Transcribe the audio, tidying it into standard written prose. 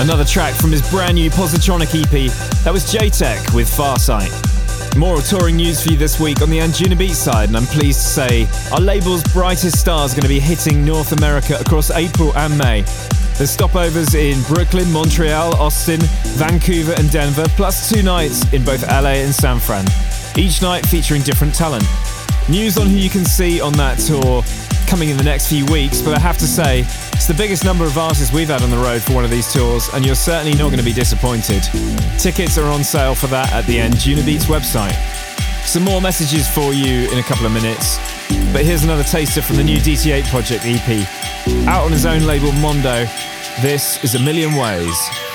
Another track from his brand new Positronic EP. That was J-Tech with Farsight. More touring news for you this week on the Anjunabeats side, and I'm pleased to say our label's brightest stars are going to be hitting North America across April and May. There's stopovers in Brooklyn, Montreal, Austin, Vancouver and Denver, plus 2 nights in both LA and San Fran, each night featuring different talent. News on who you can see on that tour coming in the next few weeks, but I have to say, it's the biggest number of artists we've had on the road for one of these tours, and you're certainly not going to be disappointed. Tickets are on sale for that at the Anjunabeats website. Some more messages for you in a couple of minutes, but here's another taster from the new DT8 Project EP. Out on his own label Mondo, this is A Million Ways.